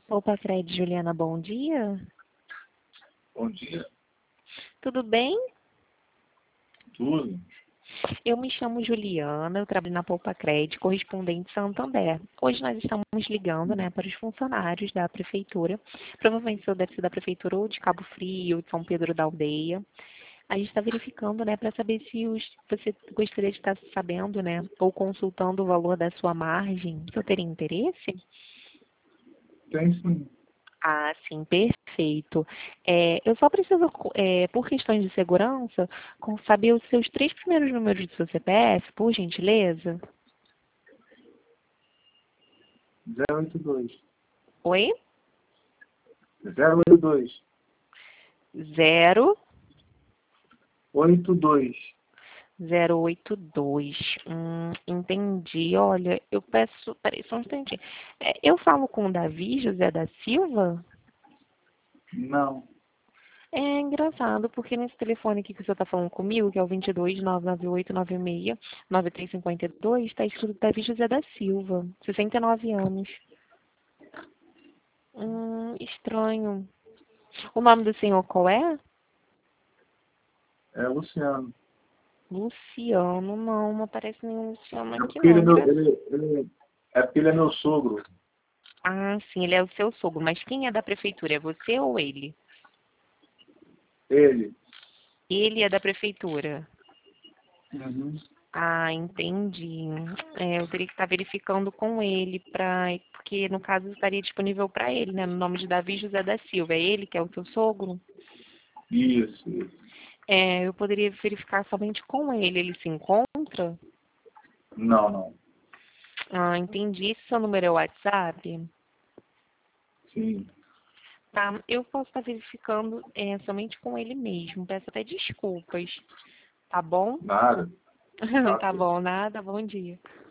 Opa, Fred, Juliana, bom dia. Bom dia, Tudo bem? tudo. Eu me chamo Juliana, eu trabalho na Poupa Cred, correspondente Santander. Hoje nós estamos ligando, para os funcionários da prefeitura. Provavelmente o senhor deve ser da prefeitura ou de Cabo Frio, ou de São Pedro da Aldeia. A gente está verificando, para saber se você gostaria de estar sabendo, ou consultando o valor da sua margem. O senhor teria interesse? Tem sim. Ah, sim, perfeito. Eu só preciso, por questões de segurança, saber os seus três primeiros números do seu CPF, por gentileza. 082. Oi? 082. 0, 82. 082. Entendi. Olha, eu peço. Peraí, só um instantinho. Eu falo com o Davi José da Silva? Não. É engraçado, porque nesse telefone aqui que o senhor está falando comigo, que é o 22 998969352, está escrito Davi José da Silva, 69 anos. Estranho. O nome do senhor qual é? É Luciano. Luciano, não aparece nenhum Luciano É aqui porque não. é porque ele é meu sogro. Ah, sim, ele é o seu sogro, mas quem é da prefeitura? É você ou ele? Ele. Ele é da prefeitura. Uhum. Ah, entendi. Eu teria que estar verificando com ele, porque no caso estaria disponível para ele, no nome de Davi José da Silva. É ele que é o seu sogro? Isso. Eu poderia verificar somente com ele. Ele se encontra? Não. Ah, entendi. Esse seu número é o WhatsApp? Sim. Tá, eu posso estar verificando somente com ele mesmo. Peço até desculpas, tá bom? Nada. Tá, Tá bom, nada. Bom dia.